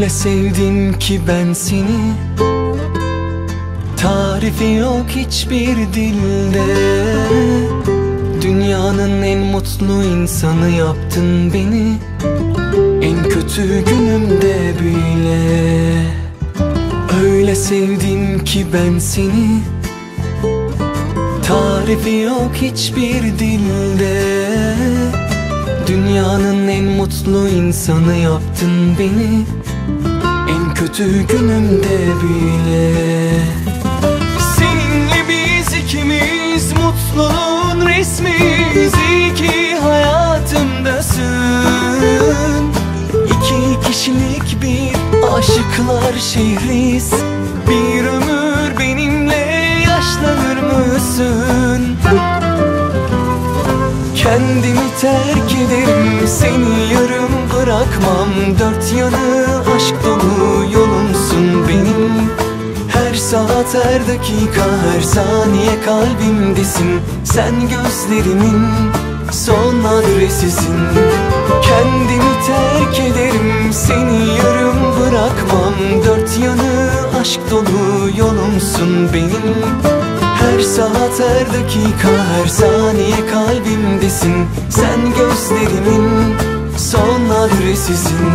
Öyle sevdim ki ben seni, tarifi yok hiçbir dilde. Dünyanın en mutlu insanı yaptın beni, en kötü günümde bile. Öyle sevdim ki ben seni, tarifi yok hiçbir dilde. Dünyanın en mutlu insanı yaptın beni, en kötü günümde bile. Seninle biz ikimiz mutluluğun resmiyiz. İyi ki hayatımdasın. İki kişilik bir aşıklar şehriyiz. Bir ömür benimle yaşlanır mısın? Kendimi terk ederim, seni yarım bırakmam. Dört yanı aşk dolu yolumsun benim. Her saat, her dakika, her saniye kalbimdesin. Sen gözlerimin son adresisin. Kendimi terk ederim, seni yarım bırakmam. Dört yanı aşk dolu yolumsun benim. Her saat, her dakika, her saniye kalbimdesin. Sen gözlerimin son adresisin.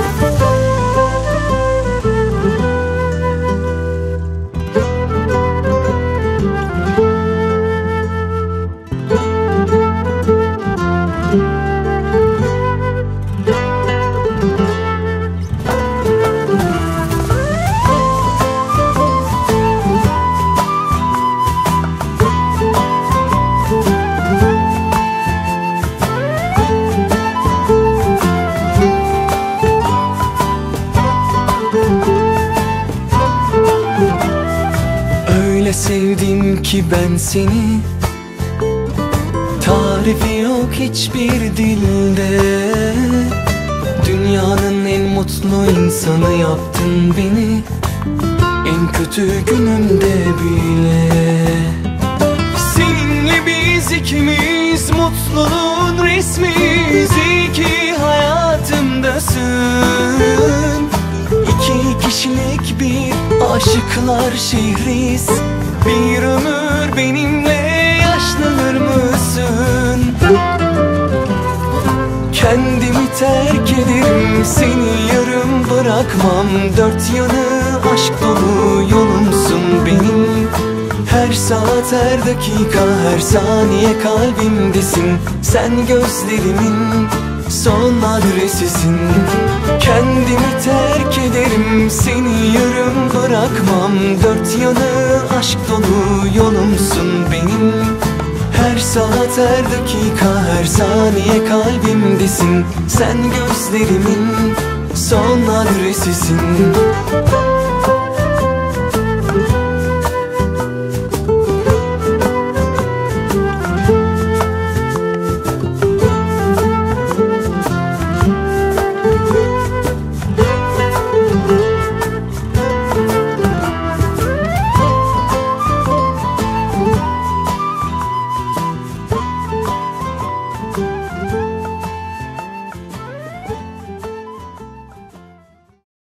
Öyle sevdim ki ben seni, tarifi yok hiçbir dilde. Dünyanın en mutlu insanı yaptın beni, en kötü günümde bile. Seninle biz ikimiz mutluluğun resmiyiz. İyi ki hayatımdasın. İki kişilik bir aşıklar şehriyiz. Bir ömür benimle yaşlanır mısın? Kendimi terk ederim, seni yarım bırakmam. Dört yanı aşk dolu yolumsun benim. Her saat, her dakika, her saniye kalbimdesin. Sen gözlerimin son adresisin. Kendimi terk ederim, seni yarım bırakmam. Dört yanı aşk dolu yolumsun benim. Her saat, her dakika, her saniye kalbimdesin. Sen gözlerimin son adresisin.